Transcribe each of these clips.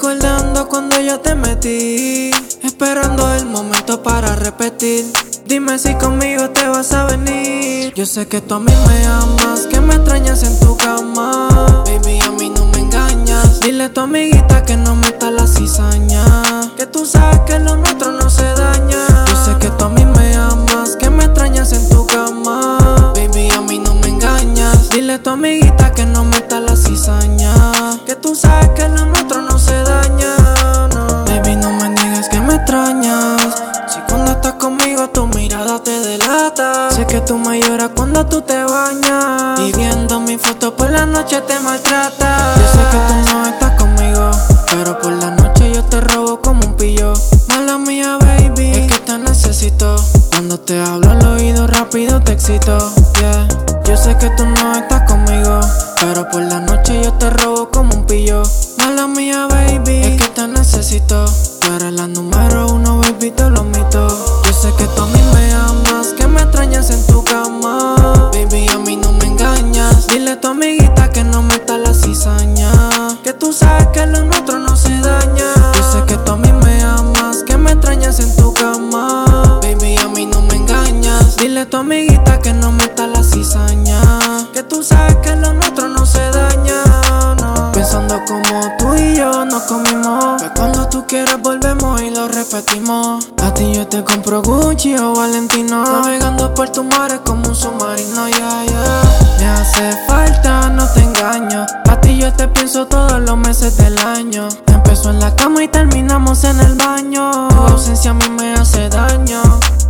recordando cuando yo te metí, esperando el momento para repetir. Dime si conmigo te vas a venir. Yo sé que tú a mí me amas, que me extrañas en tu cama. Baby, a mí no me engañas. Dile a tu amiguita que no meta la cizaña, que tú sabes que lo nuestro no se daña. Yo sé que tú a mí me amas, que me extrañas en tu cama. Baby, a mí no me engañas. Dile a tu amiguita que no meta la cizaña, que tú sabes que lo nuestro no se daña, no. Baby, no me niegues que me extrañas. Si cuando estás conmigo tu mirada te delata. Sé que tú me lloras cuando tú te bañas, y viendo mi foto por la noche te maltrata. Yo sé que tú no estás conmigo, pero por la noche yo te robo como un pillo. Mala mía, baby, es que te necesito. Cuando te hablo al oído rápido te excito, yeah. Yo sé que tú no estás conmigo, pero por la noche yo te robo como un pillo. Mala mía, baby, es que te necesito. Tú eres la número uno, baby, te lo admito. Yo sé que tú a mí me amas, que me extrañas en tu cama. Baby, a mí no me engañas. Dile a tu amiguita que no meta la cizaña, que tú sabes que lo nuestro no se daña. Yo sé que tú a mí me amas, que me extrañas en tu cama. Baby, a mí no me engañas. Dile a tu amiguita que no meta la cizaña, que tú sabes que lo nuestro no se daña, no. Pensando como tú y yo nos comimos, que cuando tú quieras volvemos y lo repetimos. A ti yo te compro Gucci o Valentino, navegando por tu mares como un submarino, yeah, yeah. Me hace falta, no te engaño. A ti yo te pienso todos los meses del año. Empezó en la cama y terminamos en el baño. Tu ausencia a mí me hace daño.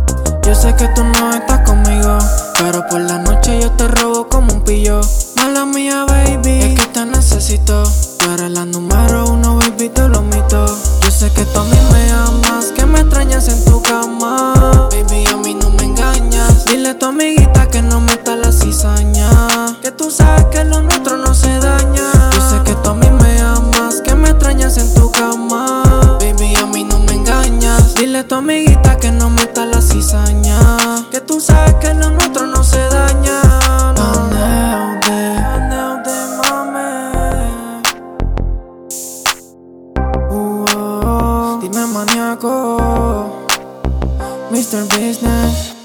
Yo sé que tú no estás conmigo, pero por la noche yo te robo como un pillo. Mala mía, baby, es que te necesito. Tú eres la número uno, baby, te lo admito. Yo sé que tú a mí me amas, que me extrañas en tu cama. Baby, a mí no me engañas. Dile a tu amiguita que no meta la cizaña, que tú sabes que lo nuestro no se daña. Yo sé que tú a mí me amas, que me extrañas en tu cama. Baby, a mí no me engañas. Dile a tu amiguita que no meta la cizaña, que tú sabes que lo nuestro no se daña, no. Aneude, mami. Dime maníaco, Mr. Business.